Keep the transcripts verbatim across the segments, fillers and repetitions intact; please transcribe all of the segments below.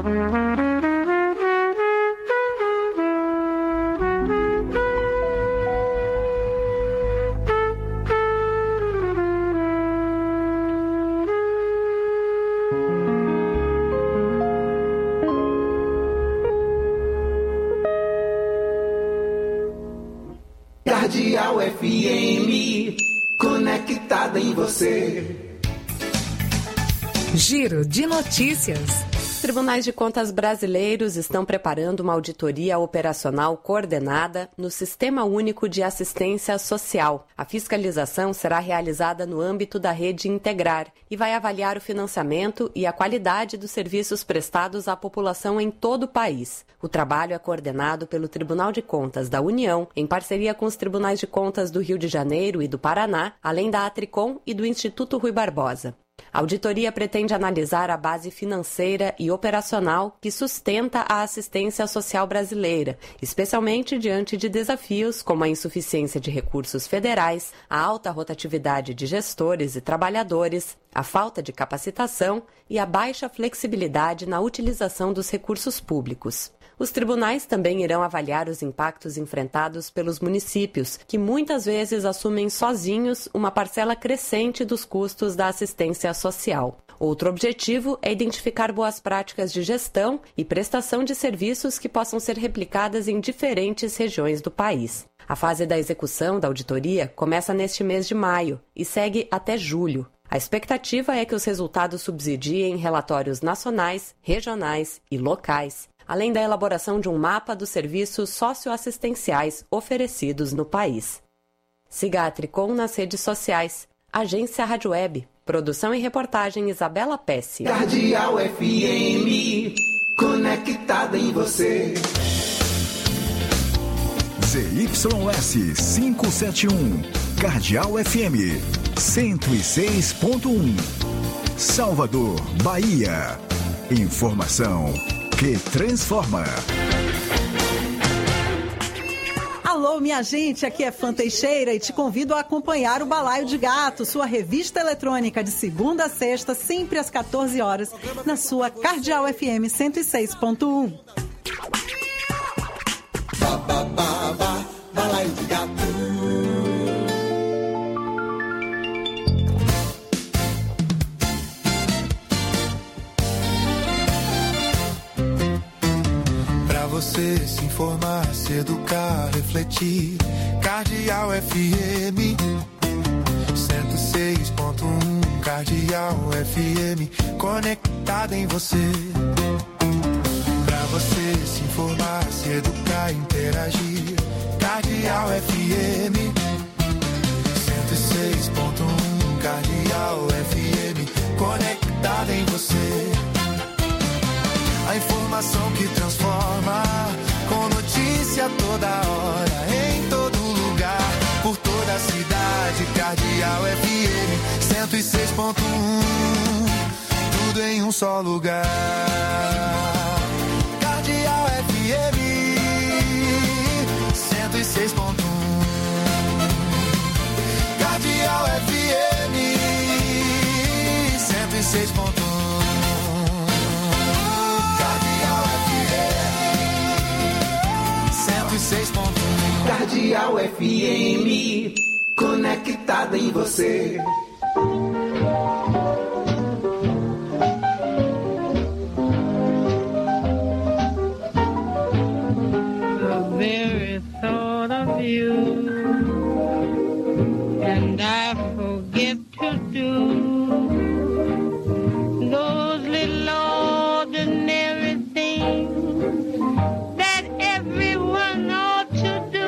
Cardeal F M, conectada em você. Giro de notícias. Os tribunais de contas brasileiros estão preparando uma auditoria operacional coordenada no Sistema Único de Assistência Social. A fiscalização será realizada no âmbito da rede Integrar e vai avaliar o financiamento e a qualidade dos serviços prestados à população em todo o país. O trabalho é coordenado pelo Tribunal de Contas da União, em parceria com os Tribunais de Contas do Rio de Janeiro e do Paraná, além da Atricom e do Instituto Rui Barbosa. A auditoria pretende analisar a base financeira e operacional que sustenta a assistência social brasileira, especialmente diante de desafios como a insuficiência de recursos federais, a alta rotatividade de gestores e trabalhadores, a falta de capacitação e a baixa flexibilidade na utilização dos recursos públicos. Os tribunais também irão avaliar os impactos enfrentados pelos municípios, que muitas vezes assumem sozinhos uma parcela crescente dos custos da assistência social. Outro objetivo é identificar boas práticas de gestão e prestação de serviços que possam ser replicadas em diferentes regiões do país. A fase da execução da auditoria começa neste mês de maio e segue até julho. A expectativa é que os resultados subsidiem relatórios nacionais, regionais e locais, além da elaboração de um mapa dos serviços socioassistenciais oferecidos no país. Siga a Tricom nas redes sociais. Agência Rádio Web. Produção e reportagem Isabela Pesce. Cardeal F M, conectada em você. Z Y S quinhentos e setenta e um, Cardeal F M, cento e seis ponto um. Salvador, Bahia. Informação que transforma. Alô, minha gente, aqui é Fã Teixeira e te convido a acompanhar o Balaio de Gato, sua revista eletrônica de segunda a sexta, sempre às quatorze horas, na sua Cardeal F M cento e seis ponto um. Ba, ba, ba, ba, Balaio de Gato. Você se informar, se educar, refletir. Cardeal F M cento e seis ponto um. Cardeal F M, conectada em você. Pra você se informar, se educar, interagir. Cardeal F M cento e seis ponto um. Cardeal F M, conectada em você. A informação que transforma, com notícia toda hora, em todo lugar, por toda a cidade. Cardeal F M cento e seis ponto um, tudo em um só lugar. Cardeal F M cento e seis ponto um, Cardeal F M cento e seis ponto um. Cardeal F M, conectada em você. The very thought of you, and I forget to do those little ordinary things that everyone ought to do.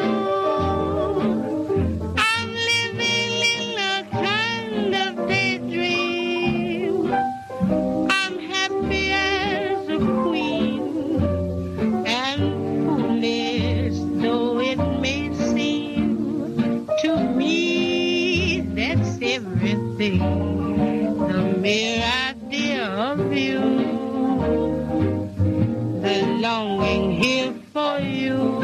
I'm living in a kind of daydream. I'm happy as a queen, and foolish though it may seem to me, that's everything. The mere idea of you, the longing here for you.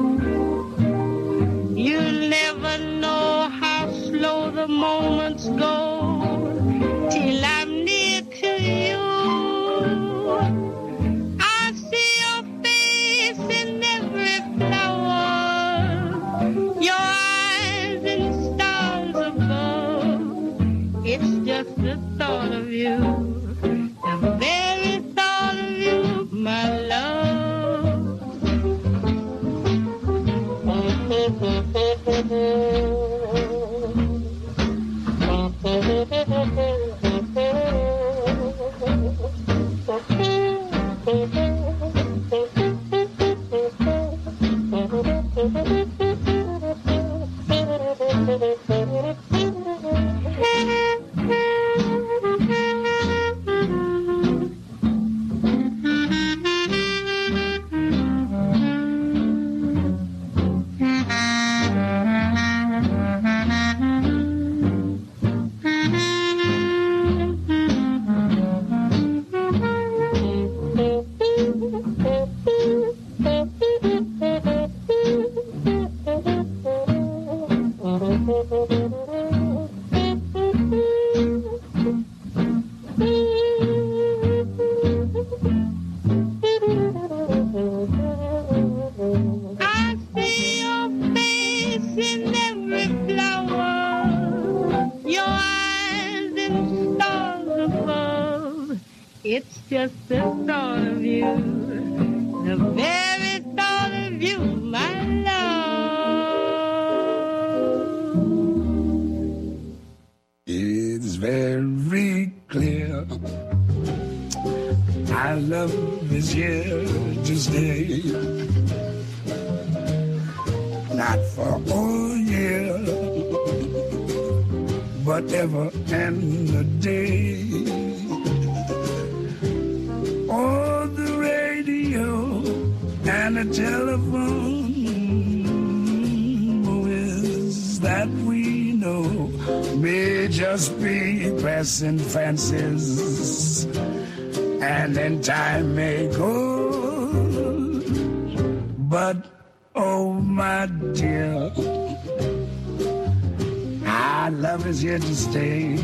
You'll never know how slow the moments go till I'm near to you. just the thought of you, the very thought of you, my love. It's very clear our love is here to stay, not for all year, but ever and a day. Oh, the radio and the telephone is that we know may just be passing fancies, and then time may go, but oh my dear, our love is here to stay.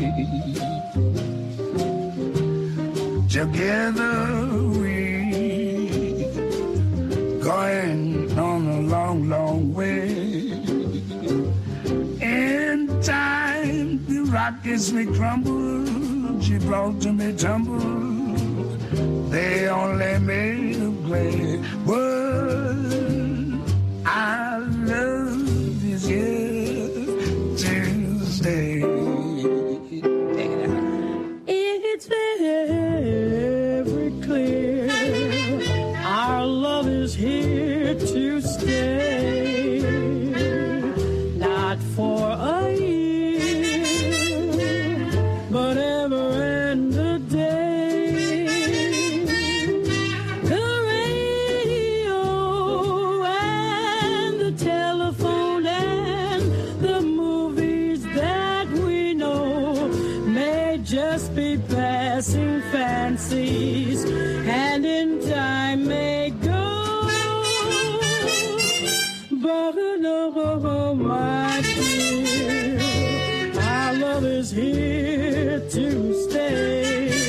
Together we going on a long, long way. In time the Rockies may crumble, Gibraltar may tumble, they only made of clay, but our love is here to stay. Take it out. It's very clear our love is here to stay, not for a year, but ever and a day. The radio and the telephone and the movies that we know may just be passing fancies, and in time may go, but no, my dear, our love is here to stay.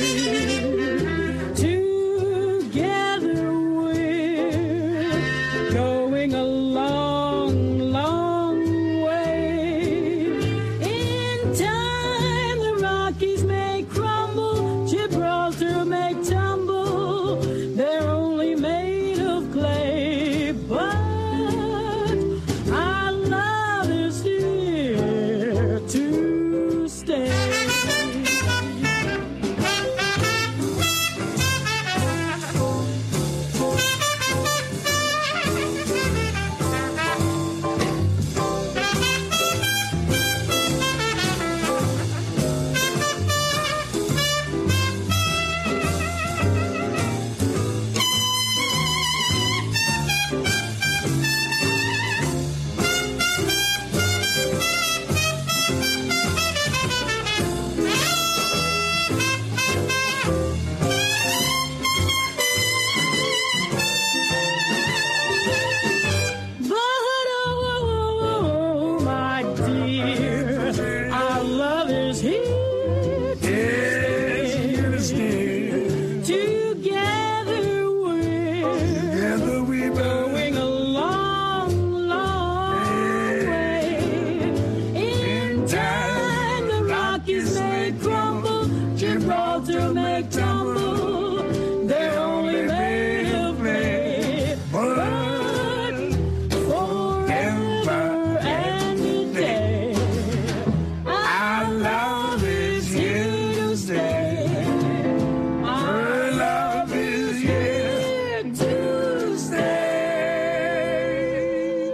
Together we're going a long, long way. In time the Rockies may crumble, Gibraltar may tumble, they're only made of clay, but our love is here to stay. But oh, my dear, our love is here to Yes, here to stay. Together we're Together we going a long, long way. In time the Rockies may crumble, Gibraltar may tumble, they're only made of clay, but forever and a day, our love is here to stay. Our love is here to stay.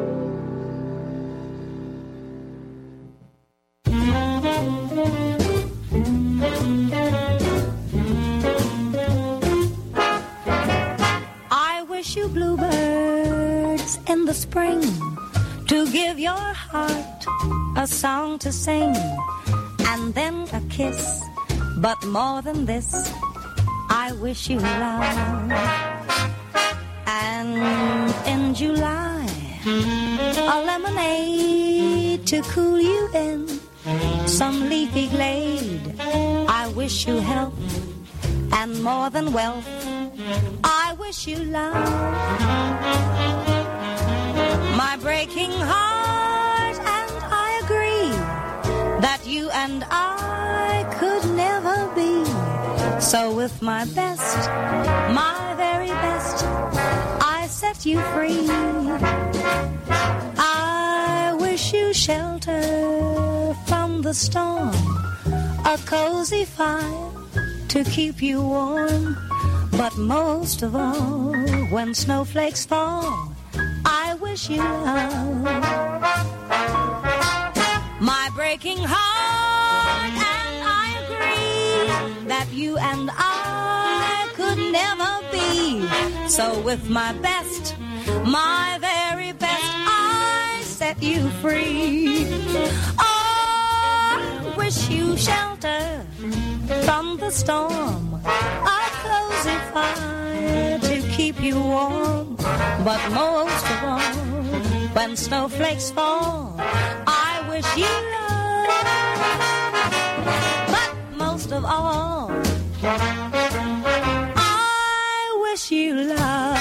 I wish you bluebirds in the spring to give your heart a song to sing, and then a kiss. But more than this, I wish you love. And in July, a lemonade to cool you in some leafy glade. I wish you health and more than wealth. I wish you love. My breaking heart and I agree that you and I could never be So with my best, my very best, I set you free. I wish you shelter from the storm, a cozy fire to keep you warm. But most of all, when snowflakes fall, I wish you love. My breaking heart, and I agree that you and I could never be. So with my best, my very best, I set you free. I wish you shelter from the storm, a cozy fire to keep you warm. But most of all, when snowflakes fall, I wish you love. But most of all, I wish you love.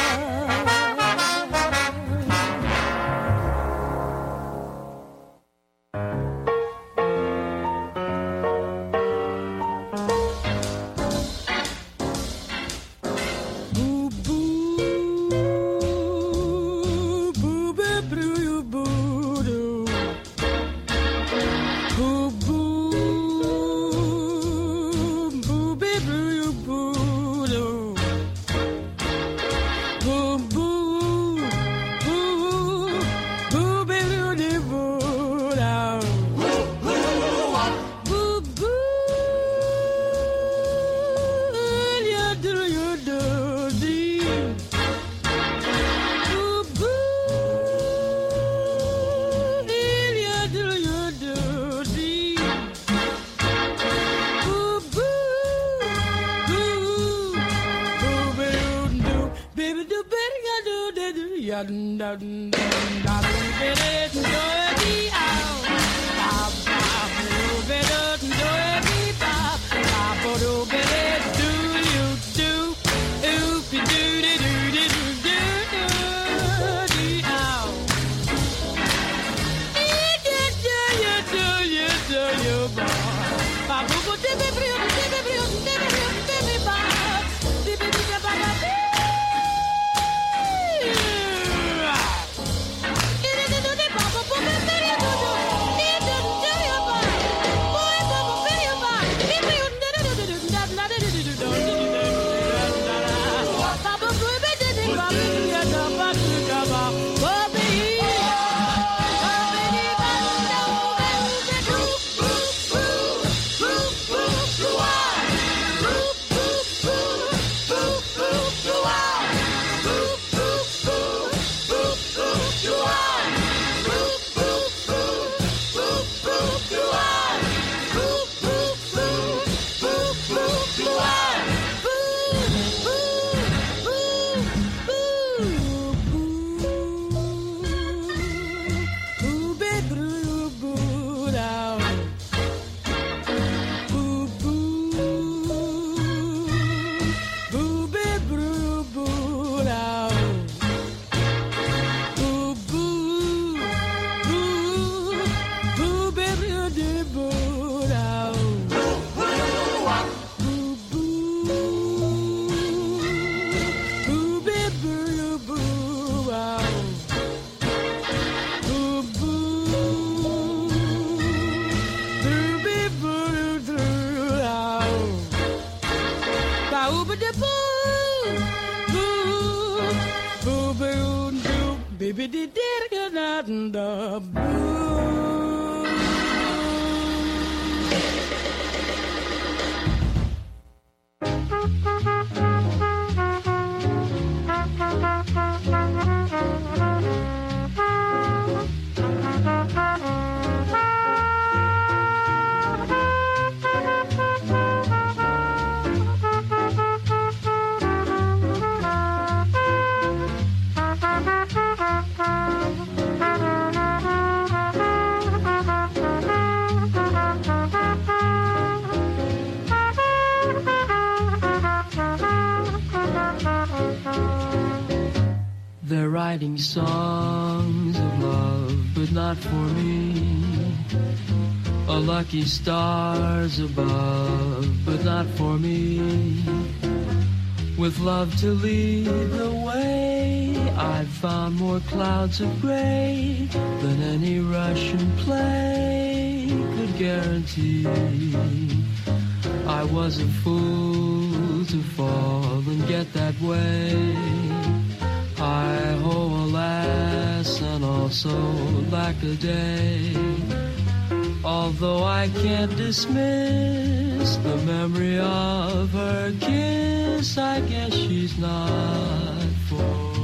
They're writing songs of love, but not for me. A lucky stars above, but not for me. With love to lead the way, I've found more clouds of gray than any Russian play could guarantee. I was a fool to fall and get that way. Hi-ho, alas, and also lack a day. Although I can't dismiss the memory of her kiss, I guess she's not for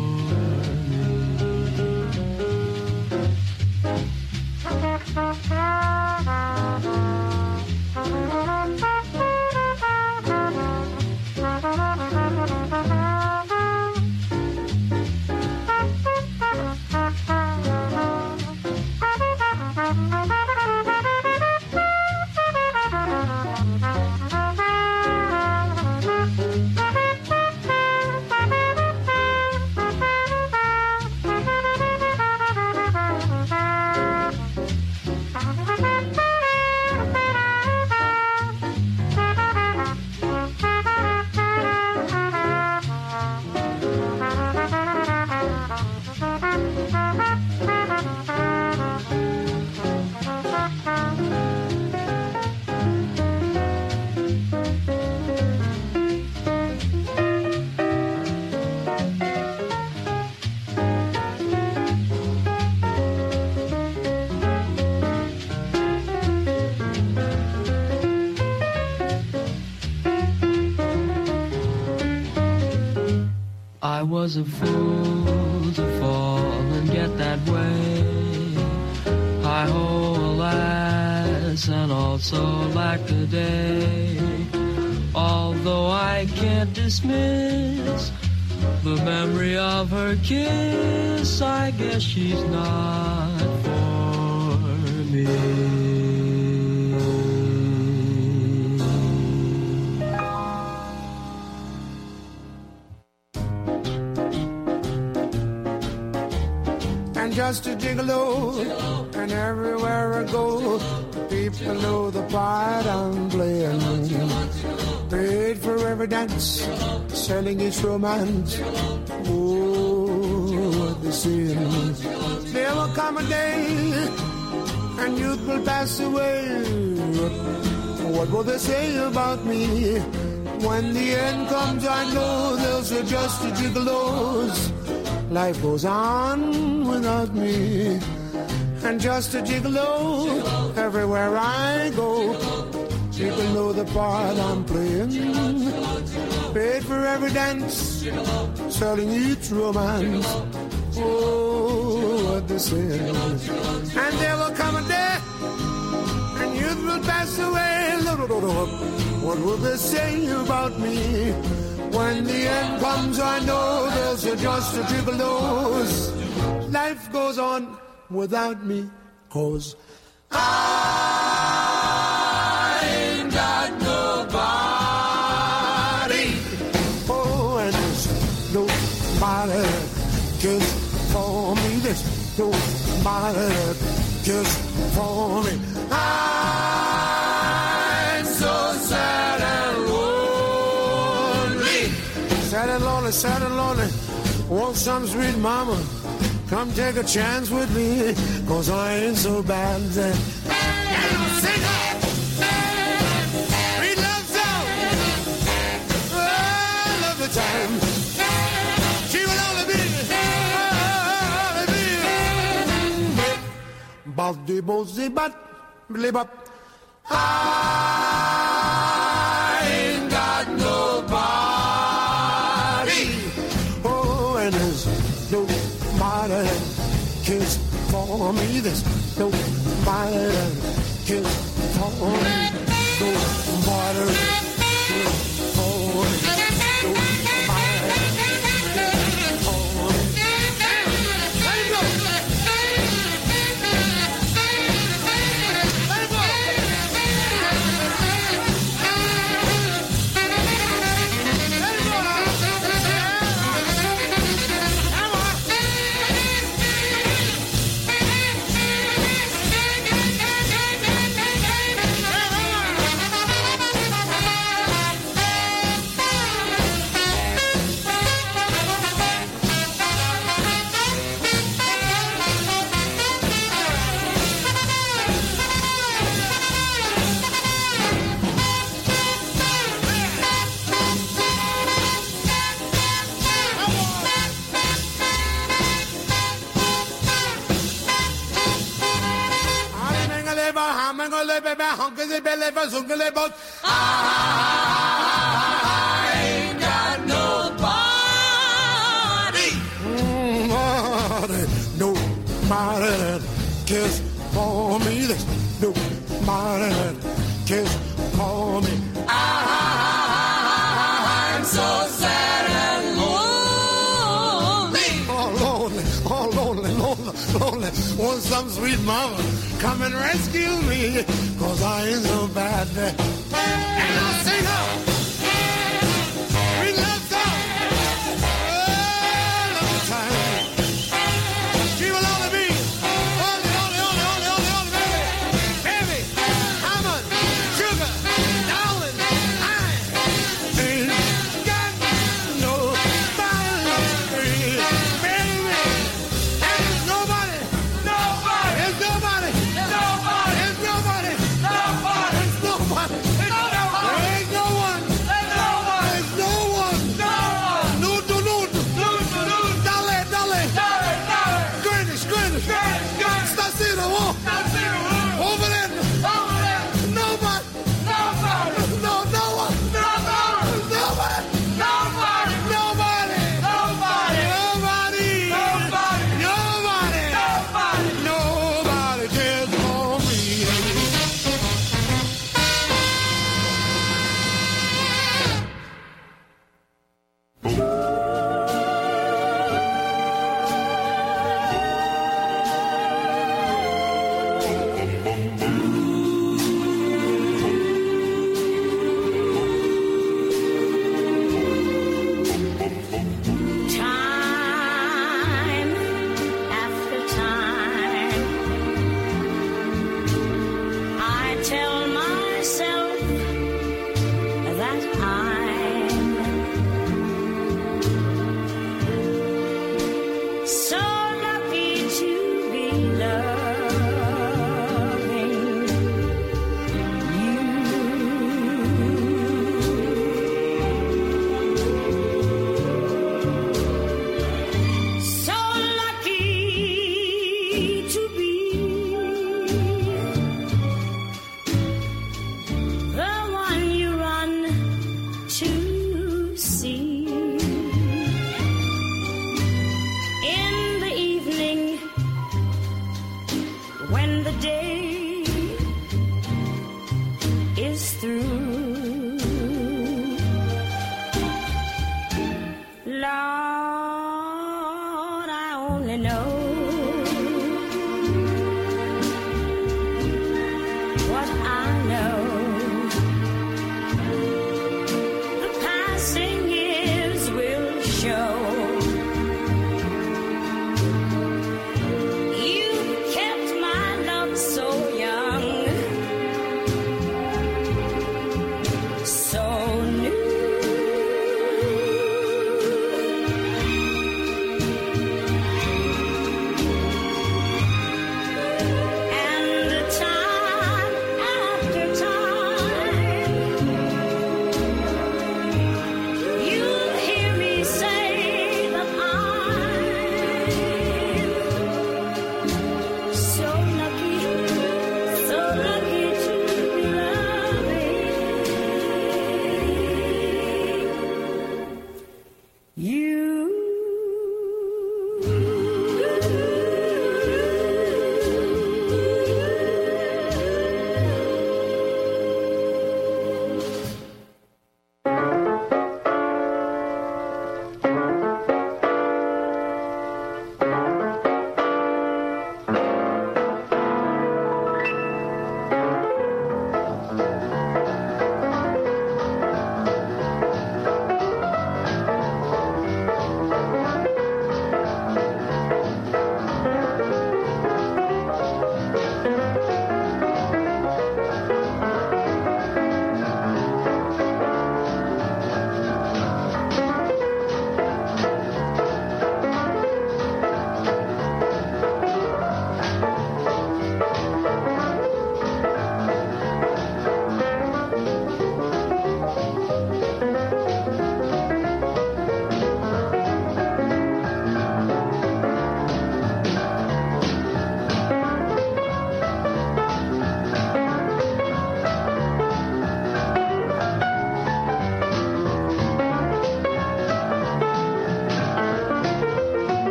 I was a fool to fall and get that way. Hi-ho, alas, and also lack a day. Although I can't dismiss the memory of her kiss, I guess she's not for me. Just a gigolo, gigolo, and everywhere I go, people know the part I'm playing. Paid for every dance, gigolo, selling each romance. Gigolo, oh, what they say. There will come a day, and youth will pass away. What will they say about me? When the end comes, I know they'll say just a gigolos. Life goes on without me, and just a gigolo, gigolo, everywhere I go. Gigolo, people know the part I'm playing. Gigolo, paid for every dance, gigolo, selling each romance. Gigolo, oh, what they say. Gigolo, and there will come a day, and youth will pass away. What will they say about me? When the end comes, I know there's just a gigolos. Life goes on without me, 'cause I ain't got nobody. Oh, and there's nobody just for me. There's nobody just for me. I'm so sad and sad and lonely, sad and lonely. Want some sweet mama, come take a chance with me, 'cause I ain't so bad. Sing up, sweet love song. Oh, I love the time. She will only be, only be. Baldi bozi bat, blibap. I ain't got nobody. Nobody cares for me. There's nobody cares for me. Nobody cares for me. Nobody cares for me. Let it go. Let it go. Let it go. busy belly for zoogly boat. I ain't got nobody. Nobody, nobody that cares for me. There's nobody that cares for me. I'm so sad and lonely. Oh, lonely, oh, lonely, lonely, lonely. Want some sweet mama come and rescue me, 'cause I ain't so bad. And I'll sing up. We love song. Oh, love time. She will only be only, only, only, only, only, only, baby. Baby, Hammond, sugar, darling, I ain't got nobody, baby. And there's nobody, nobody, there's nobody, nobody, there's nobody, nobody, there's nobody, there's nobody, there's no one, there's no one, there's no one, no one, nudo, nudo, nudo, nudo, dale, dale, dale, dale, Greenwich, Greenwich, Greenwich, Greenwich, Stasina, walk, Stasina, walk, over there, over there, nobody, nobody, no, no one, nobody, nobody, nobody, nobody, nobody, nobody, nobody, nobody, nobody, nobody cares for me. Time after time, I tell myself that I'm so lucky to be loving you. So lucky to be the one you run to see in the evening when the day is through. Lord, I only know what I know. The passing years will show. You kept my love so young, so new.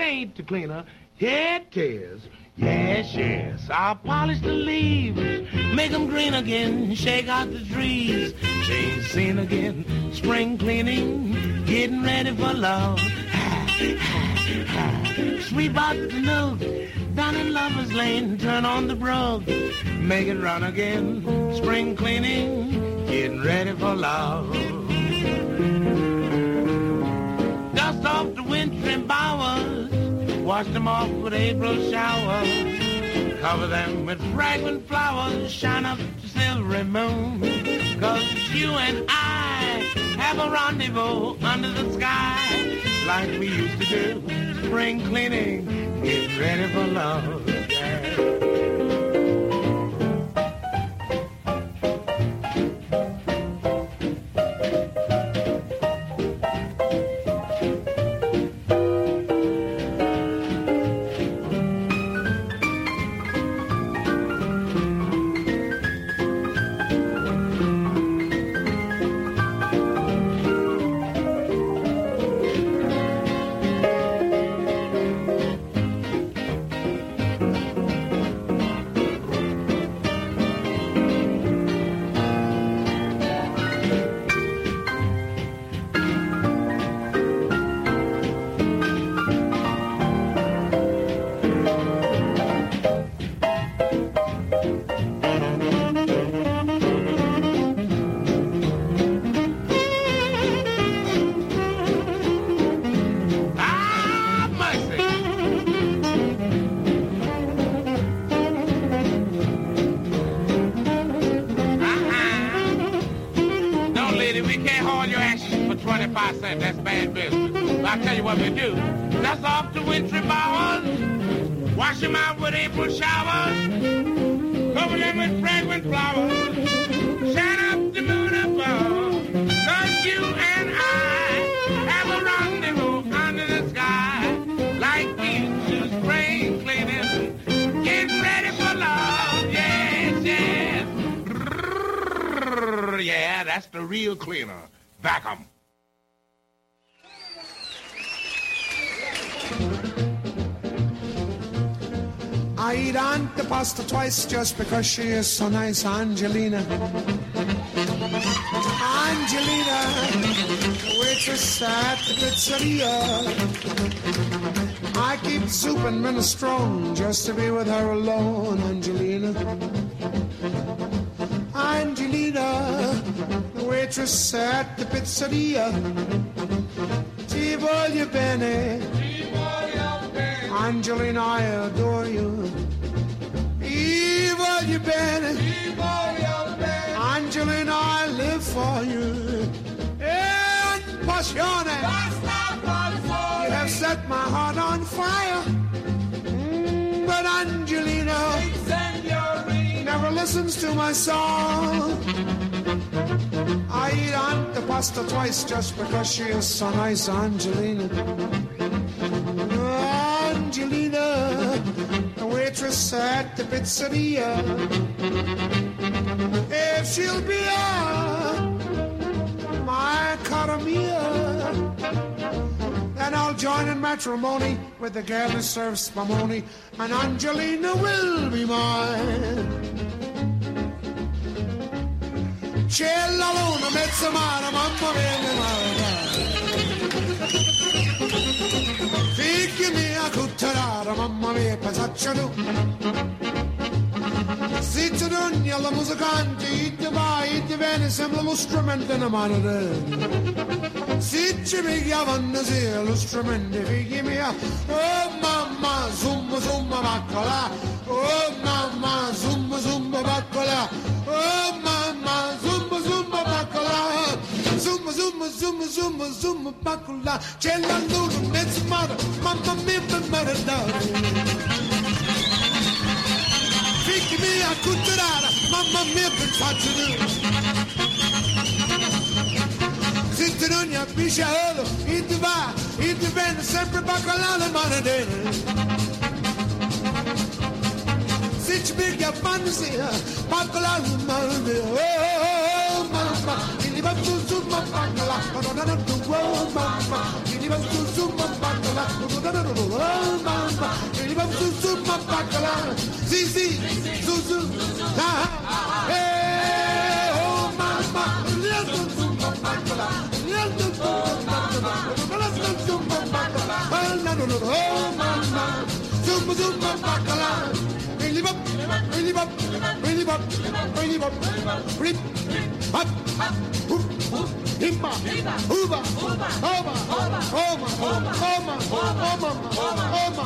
ain't the cleaner. Here it is. Yes, yes. I'll polish the leaves, make them green again, shake out the trees, change scene again, spring cleaning, getting ready for love. Sweep out the nook, down in Lover's Lane, turn on the brook, make it run again, spring cleaning, getting ready for love. Dust off the wintry bowers, wash them off with April showers, cover them with fragrant flowers, shine up the silvery moon, 'cause you and I have a rendezvous under the sky, like we used to do, spring cleaning, getting ready for love. Yeah. That's bad business. I'll tell you what we do. Dust off the wintry bowers, wash them out with April showers, cover them with fragrant flowers, shine up the moon above, 'cause you and I have a rendezvous under the sky, like we used to spring cleaning, get ready for love, yes, yes. Yeah, that's the real cleaner. Back 'em. I eat Aunt the pasta twice just because she is so nice, Angelina. Angelina, waitress at the pizzeria. I keep soup and minestrone just to be with her alone, Angelina. Angelina, the waitress at the pizzeria. Ti voglio bene. Angelina, I adore you. I voglio bene. Angelina, I live for you. And passione. You have set my heart on fire. Mm, but Angelina never listens to my song. I eat Aunt the pasta twice just because she is so nice, Angelina. Angelina, the waitress at the pizzeria. If she'll be on my cara mia, then I'll join in matrimony with the girl who serves spumoni, and Angelina will be mine. C'è la luna, mezza mare, mamma mia, mamma. Figli mia cutterara, mamma mia, pensaccia tu. Se ti doni alla musicante, ti vai, ti viene, sembra lo strumento in mano te. Se ci pigliavano sì, lo strumento, figli mia, oh mamma, zumba, zumba, baccola, oh mamma, zumba, zumba, baccola, oh mamma, zumba, zumba, baccola, zumba, zumba, zumba, zumba, zumba, baccola, c'è la luna, mezzo mare, mamma mia, per maradare. Figli mia cutterara, mamma mia che faccio tu. Se ti non ne appicciolo, e ti va, e ti viene sempre bacalà le manadere. Se ci piglia fantasia, bacalà le manadere. Oh mamma, che li va su su ma bacalà, ma non hanno tu, oh mamma, che li va su su ma bacalà. Zizi, Zuzu, hey, oh mama, little Zumba Bacala, little Zumba Bacala, oh mama, Zumba Zumba Bacala, bring him up, bring him up, bring him up, bring him up, bring up, hoop, hoop, himba, hooba, hooba, hooba, hooba, hooba, hooba, hooba, hooba,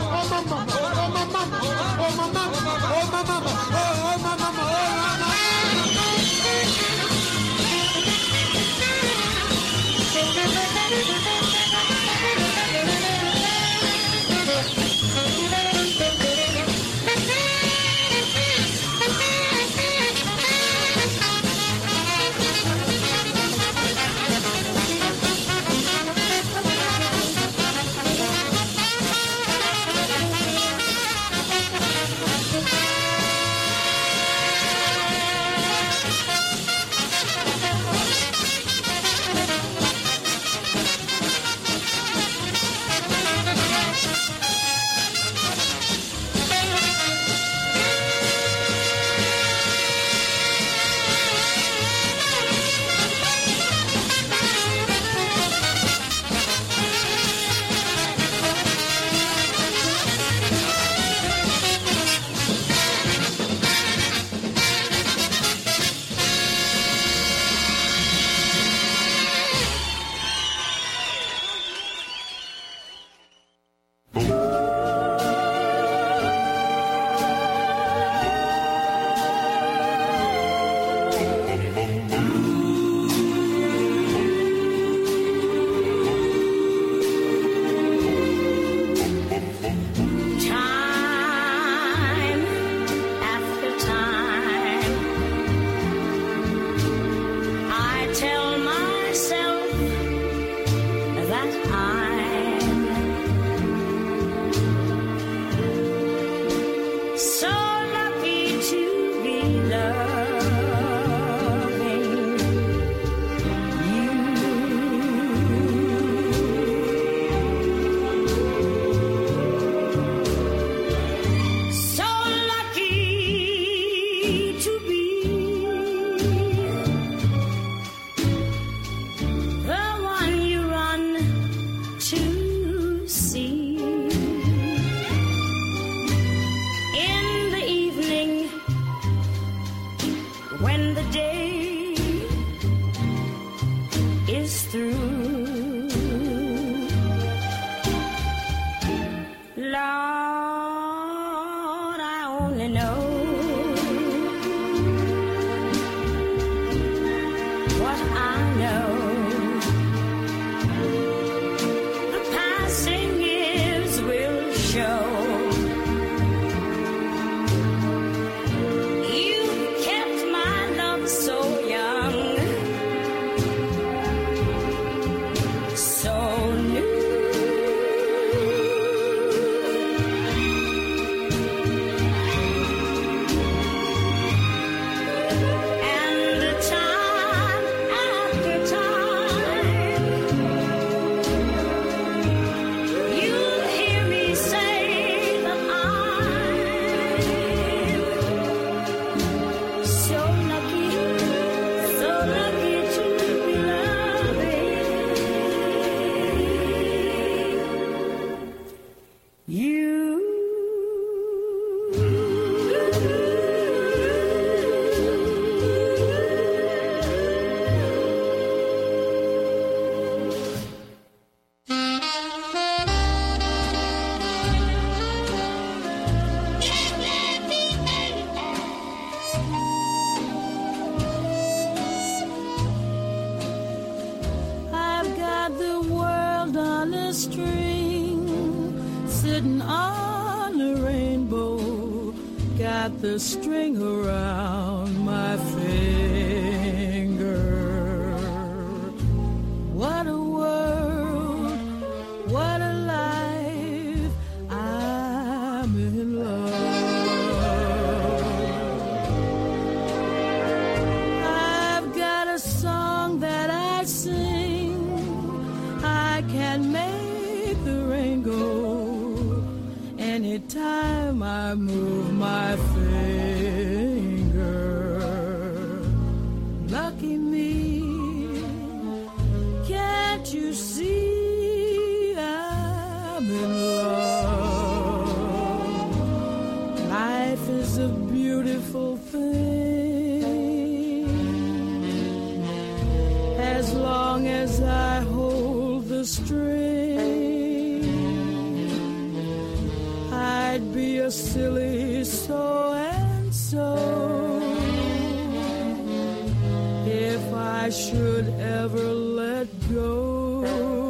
The string around my finger. What a world, what a life, I'm in love. I've got a song that I sing, I can make the rain anytime I move my finger. Lucky me, can't you see I'm in love? Life is a beautiful thing as long as I hold the string. I'd be a silly so and so if I should ever let go.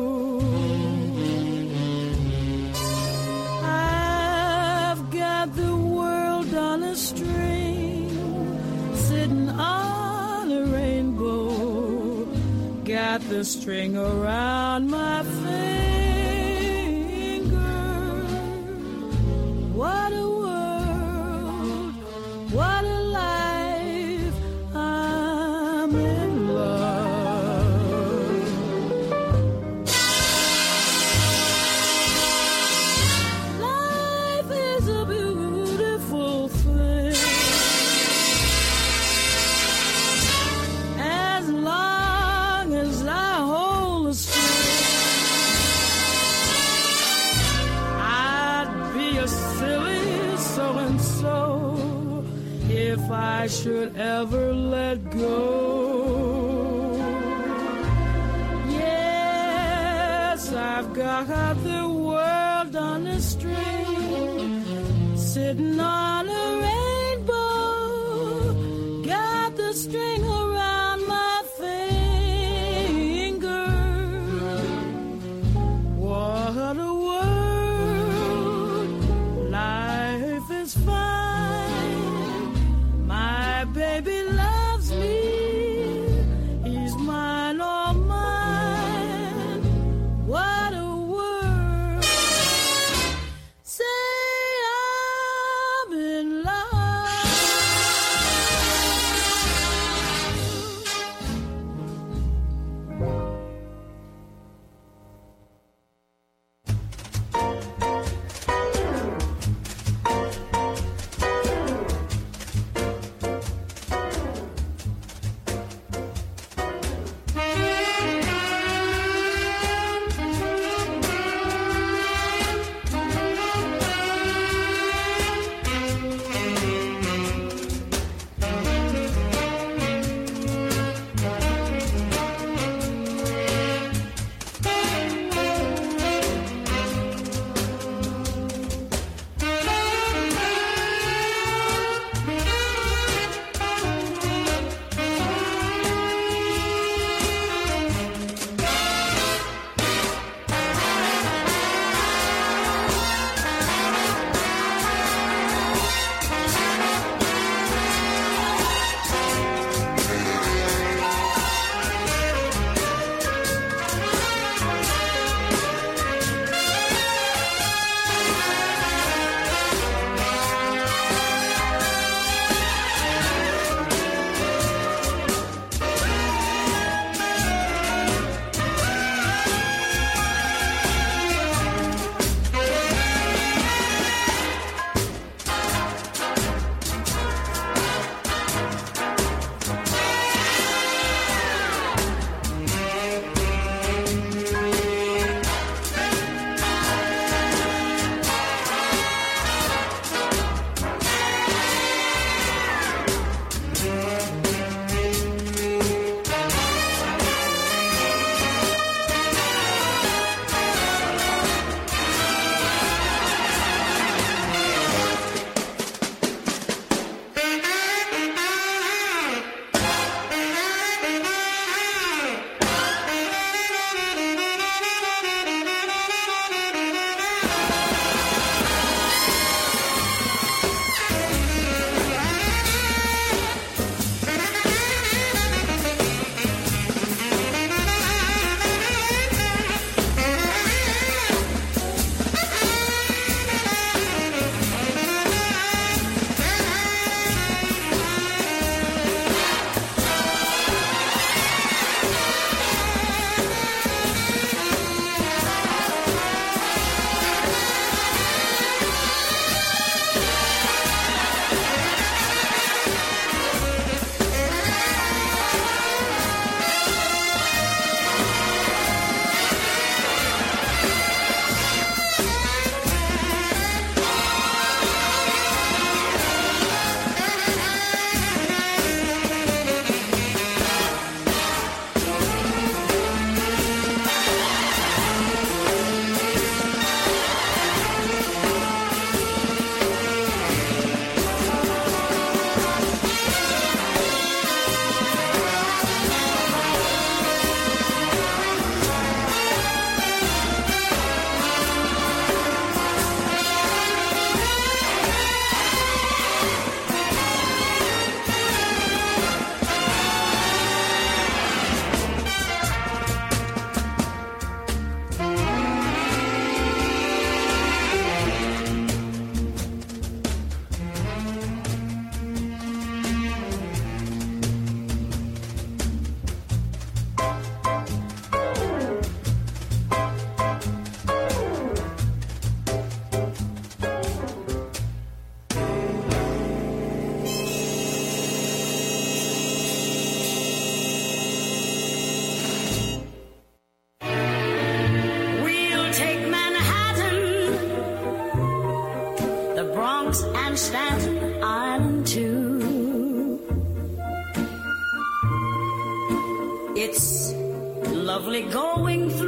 I've got the world on a string, sitting on a rainbow, got the string around my finger. What a world, what a life, I'm in love. Life is a beautiful thing as long as I hold the string. I'd be a silly so-and-so if I should ever let go. Yes, I've got the world on a string, sitting on a rainbow, got the string around my finger. What a world, life is fine. My baby loves me, he's mine, all mine. What a world, say I'm in love. and Staten Island too. It's lovely going through